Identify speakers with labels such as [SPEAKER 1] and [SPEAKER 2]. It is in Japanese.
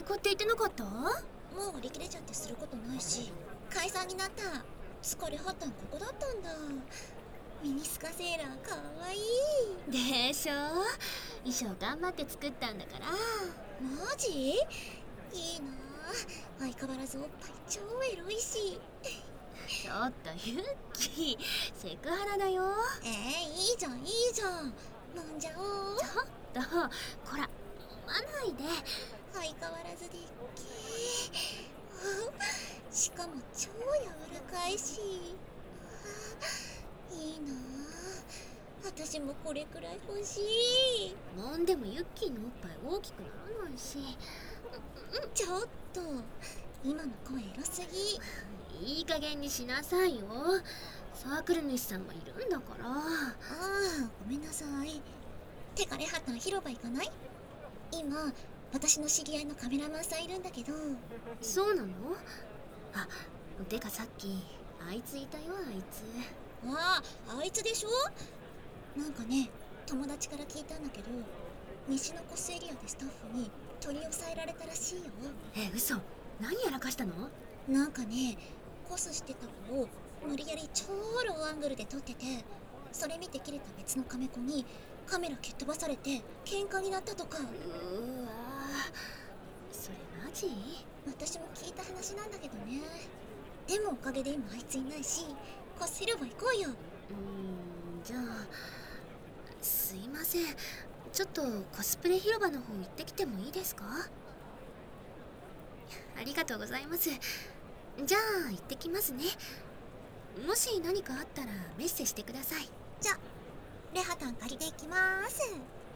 [SPEAKER 1] くって言ってなかった？
[SPEAKER 2] もう割り切れちゃってすることないし、解散になった。疲れ果たんここだったんだ。ミニスカセーラーかわいい
[SPEAKER 1] でしょ。衣装頑張って作ったんだから。
[SPEAKER 2] マジ？いいなあ。相変わらずおっぱい超エロいし。
[SPEAKER 1] ちょっとユッキー、セクハラだよ。
[SPEAKER 2] いいじゃんいいじゃん。飲んじゃおう。
[SPEAKER 1] ちょっとこら、飲まないで。
[SPEAKER 2] 相変わらずでっけー。しかも超柔らかいし。いいなあ。私もこれくらい欲しい。
[SPEAKER 1] 飲んでもユッキーのおっぱい大きくならないし。
[SPEAKER 2] ちょっと今の声エロすぎ。
[SPEAKER 1] いい加減にしなさいよ。サークル主さんもいるんだから。
[SPEAKER 2] ああ、ごめんなさい。てかレハタン広場行かない？今私の知り合いのカメラマンさんいるんだけど。
[SPEAKER 1] そうなの？あ、てかさっきあいついたよ。あいつ。
[SPEAKER 2] あいつでしょ。なんかね、友達から聞いたんだけど、西のコスエリアでスタッフに取り押さえられたらしいよ。
[SPEAKER 1] 嘘。何やらかしたの？
[SPEAKER 2] なんかね、コスしてた子を無理やり超ローアングルで撮ってて、それ見て切れた別のカメ子にカメラ蹴っ飛ばされて喧嘩になったとか。
[SPEAKER 1] うわ、それマジ？
[SPEAKER 2] 私も聞いた話なんだけどね。でもおかげで今あいついないし、コス広場行こうよ。
[SPEAKER 1] じゃあすいません、ちょっとコスプレ広場の方行ってきてもいいですか？ありがとうございます。じゃあ行ってきますね。もし何かあったらメッセしてください。
[SPEAKER 2] じゃあレハタン借りていきまーす。